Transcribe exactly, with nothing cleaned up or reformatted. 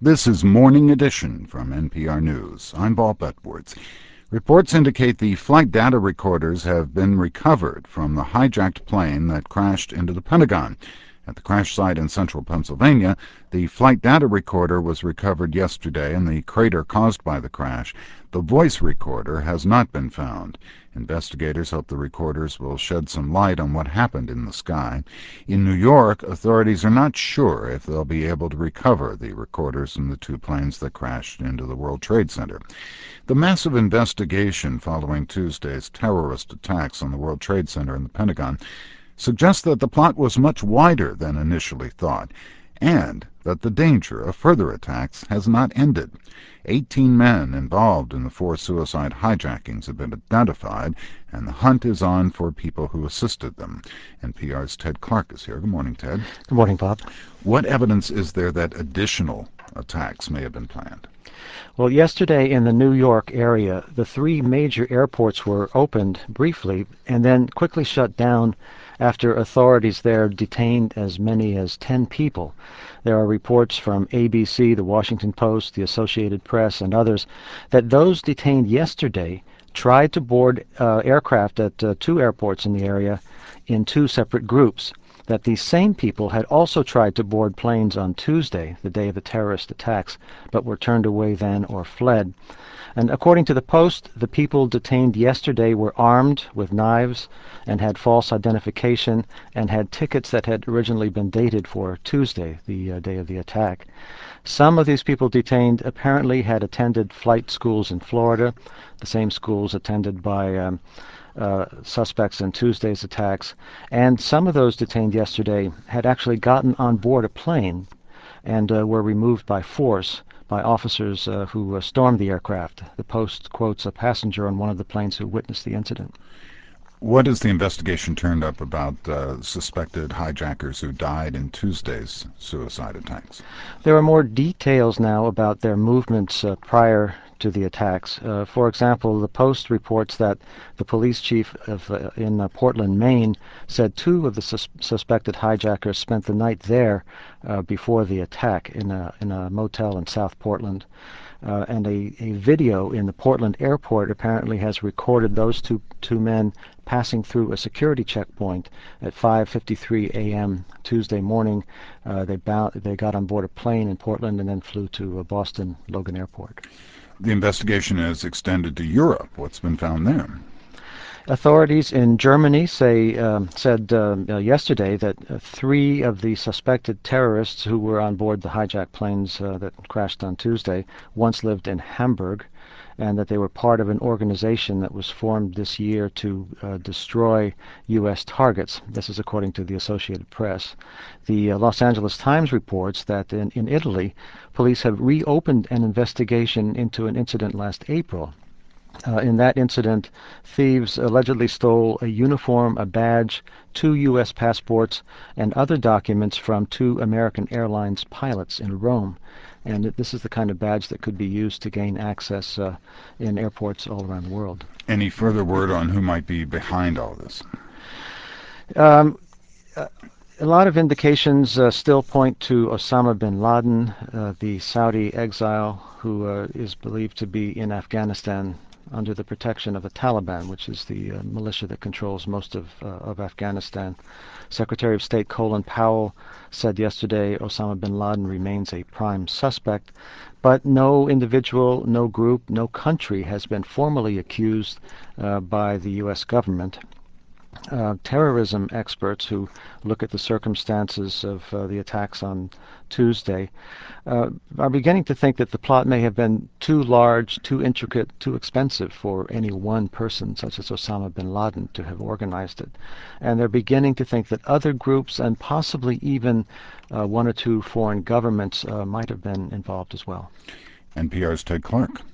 This is Morning Edition from N P R News. I'm Bob Edwards. Reports indicate the flight data recorders have been recovered from the hijacked plane that crashed into the Pentagon. At the crash site in central Pennsylvania, the flight data recorder was recovered yesterday in the crater caused by the crash. The voice recorder has not been found. Investigators hope the recorders will shed some light on what happened in the sky. In New York, authorities are not sure if they'll be able to recover the recorders from the two planes that crashed into the World Trade Center. The massive investigation following Tuesday's terrorist attacks on the World Trade Center and the Pentagon suggests that the plot was much wider than initially thought, and that the danger of further attacks has not ended. Eighteen men involved in the four suicide hijackings have been identified, and the hunt is on for people who assisted them. N P R's Ted Clark is here. Good morning, Ted. Good morning, Bob. What evidence is there that additional attacks may have been planned? Well, yesterday in the New York area, the three major airports were opened briefly and then quickly shut down after authorities there detained as many as ten people. There are reports from A B C, the Washington Post, the Associated Press, and others that those detained yesterday tried to board uh, aircraft at uh, two airports in the area in two separate groups, that these same people had also tried to board planes on Tuesday, the day of the terrorist attacks, but were turned away then or fled. And according to the Post, the people detained yesterday were armed with knives and had false identification and had tickets that had originally been dated for Tuesday, the uh, day of the attack. Some of these people detained apparently had attended flight schools in Florida, the same schools attended by um, uh, suspects in Tuesday's attacks, and some of those detained yesterday had actually gotten on board a plane and uh, were removed by force by officers uh, who uh, stormed the aircraft. The Post quotes a passenger on one of the planes who witnessed the incident. What has the investigation turned up about uh, suspected hijackers who died in Tuesday's suicide attacks? There are more details now about their movements uh, prior to the attacks. Uh, for example, the Post reports that the police chief of, uh, in uh, Portland, Maine, said two of the sus- suspected hijackers spent the night there uh, before the attack in a, in a motel in South Portland. Uh, and a, a video in the Portland airport apparently has recorded those two two men passing through a security checkpoint at five fifty-three a.m. Tuesday morning. Uh, they, bound, they got on board a plane in Portland and then flew to uh, Boston Logan Airport. The investigation has extended to Europe. What's been found there? Authorities in Germany say um, said uh, uh, yesterday that uh, three of the suspected terrorists who were on board the hijacked planes uh, that crashed on Tuesday once lived in Hamburg, and that they were part of an organization that was formed this year to uh, destroy U S targets. This is according to the Associated Press. The uh, Los Angeles Times reports that in, in Italy, police have reopened an investigation into an incident last April. Uh, in that incident, thieves allegedly stole a uniform, a badge, two U S passports, and other documents from two American Airlines pilots in Rome. And it, this is the kind of badge that could be used to gain access uh, in airports all around the world. Any further word on who might be behind all this? Um, uh, A lot of indications uh, still point to Osama bin Laden, uh, the Saudi exile who uh, is believed to be in Afghanistan under the protection of the Taliban, which is the uh, militia that controls most of, uh, of Afghanistan. Secretary of State Colin Powell said yesterday Osama bin Laden remains a prime suspect, but no individual, no group, no country has been formally accused uh, by the U S government. Uh, terrorism experts who look at the circumstances of uh, the attacks on Tuesday uh, are beginning to think that the plot may have been too large, too intricate, too expensive for any one person, such as Osama bin Laden, to have organized it. And they're beginning to think that other groups and possibly even uh, one or two foreign governments uh, might have been involved as well. N P R's Ted Clark.